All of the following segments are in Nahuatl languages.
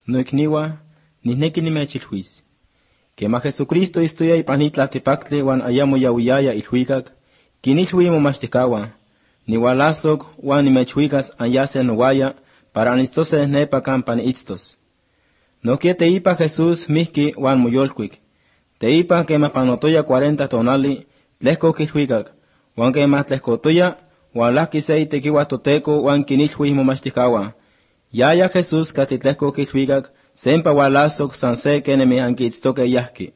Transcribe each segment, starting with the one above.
Noikniwa, nihneki nimechilhuis. Quema Jesucristo istoya ipan itlaltipactli wan ayamo yawiyaya ilhuicac, kinilhui momachtihcaua, niwalasok wan nimechhuicas anyase nowaya para anistose nepa campa niitztos. Nokia teipa Jesús mihki wan moyolcuic. Teipa quema panotoya 40 tonali, tlehco kilhuicac, wan quema tlehcotoya, wan lahki se itequiwa toteco wan kinilhui momachtihcaua. Yaya Jesús catitlehco kilhuicac, sempa walasok san se kenemi anquiitztoque yahki.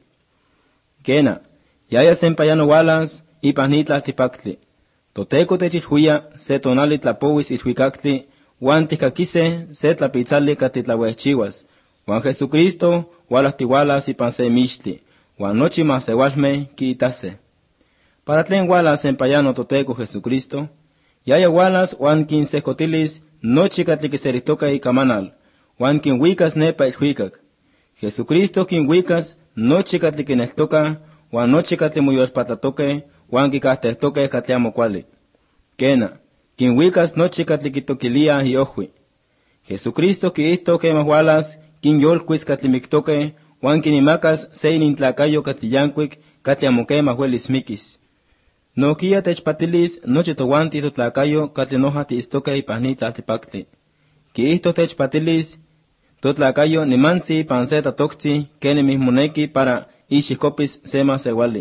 Kena, yaya sempa yano walas, ipan itlaltipactli. Toteco techilhuia, se tonali tlapowis ilhuicactli, wan tihcaquise se tlapitzali catitlawehchiwas, wan Jesucristo walahtiwalas ipan se mixtli, wan nochi masewalme kiitase. Para tlen walas sempa yano Toteco Jesucristo, yaya walas wan kinsecotilis nochi catliquiseritoca ikamanal, wan kinhuicas nepa ilhuicac. Jesucristo kinhuicas nochi catliquineltoca, wan nochi catlimuyolpatlatoque, wan kicahtertoque catliamo cuali. Kena, kinhuicas nochi catliquitoquilia iohui. Jesucristo kiihto quema walas, kinyolquis catlimictoque, wan kinimacas se inintlacayo catliyancuic, catliamo quema huelis miquis. Noquia techpatilis nochi towanti totlacayo catlinoja tiistoque ipan itlaltipactli. Kiihto techpatilis totlacayo nimantzi ipan se tatoctzi kenemi moneki para ixicopis sema sewali.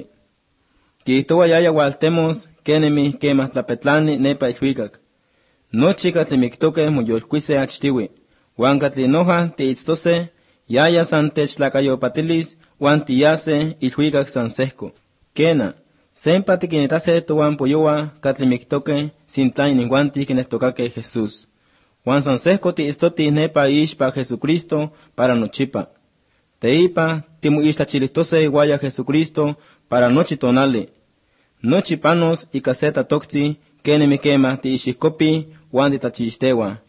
Kiihtoa yaya waltemos kenemi quema tlapetlani nepa ilhuicac. Nochi catlimictoque moyolcuise achtiwi, wan catlinoja tiitztose, yaya san techtlacayopatilis, wan tiyase ilhuicac san sehco. Kena, sempa tiquinitase towan poyoa catlimictoque sintla ininguanti quineltocaque Jesús. Wan san sehco tiistoti nepa ixpa Jesucristo para nochipa. Teipa timuixtachilistose iguaya Jesucristo para nochi tonali. Nochi panos y caseta toctzi kenemi quema tiixihcopi wan titachixtewa.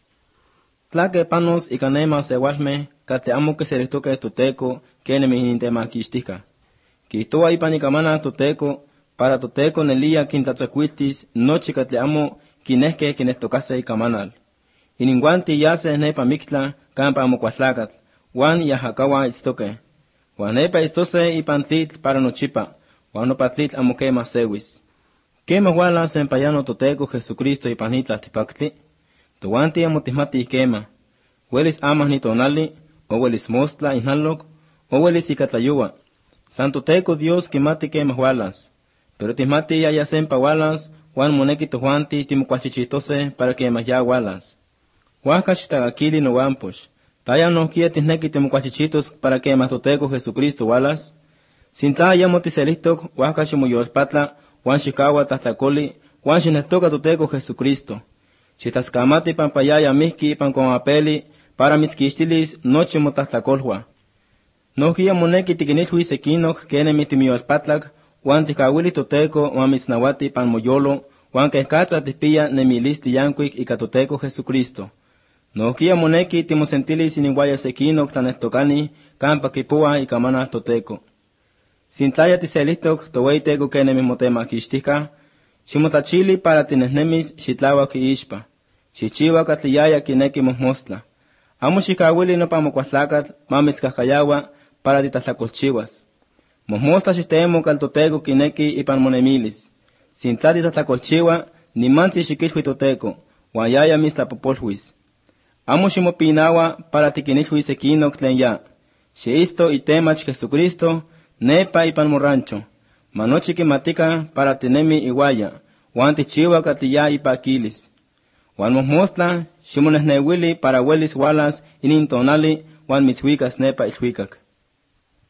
Tlaque panos y canema sewalme cate amo que seritoque Toteco kenemi inintemaquixtica. Quihtoa ipan icamana Toteco para Toteco nelia quintatzacuiltis nochi catle amo quinehque quinestocase icamanal. Ininguanti yase nepa mictla campa amocuatlacatl, wan yahacawa itztoque. Wan nepa istose ipan tlitl para nochipa, wan nopa tlitl amo quema sewis. Quema walas empayano Toteco Jesucristo ipan itlaltipactli, towanti amotismati quema. Huelis amas ni tonali, o huelis mostla inhalok, o huelis icatlayua. San Toteco Dios quimati quema walas. Pero tismati yaya sempa walas, wan moneki tohuanti timocuachichitose para quema ya walas. Huasca chitagaquili no wamposh. Taya no quietis neki timocuachichitos para quema Toteco Jesucristo walas. Sinta ya motiselistok, huasca chimoyolpatla, wan xikawa tahtacoli, wan xineltoca Toteco Jesucristo. Chitascamati pampayaya mihki pan apeli, para mitzquixtilis nochi motahtacolhua. Nohkia moneki tiquinilhui sequinok kenemi timiyolpatlak, wan tikawili Toteco wan mitznawati pan moyolo, wan kehkatza tipia nemilisti yankuik ika Toteco Jesucristo. Nohkia moneki timosentilis iniwaya sequinok taneltokani, campa kipua ikamana Toteco. Sintlaya tiselistok toweiteko kenemi motemaquixtica, ximotachili para tinehnemis xitlawak iixpa. Xichiwa katliyaya kineki mohmostla. Amo xikawili nopa mocuatlacatl mamitzcahcayawa para titlacolchiwas. Mohmostla xitemo cal Toteco kineki ipan monemilis. Sintla titlacolchiwa, nimantzi xikilhui Toteco, wan yaya mitztlapopolhuis. Amo ximopinawa para tiquinilhui sequinok tlen ya. Xiisto itemach Jesucristo, nepa ipan morancho. Manochi kimatika para tinemi iguaya, wan tichiwa katliya ipaquilis. Wan mohmostla, ximonehnewili para huelis walas inintonali, wan mitzhuicas nepa ilhuicac.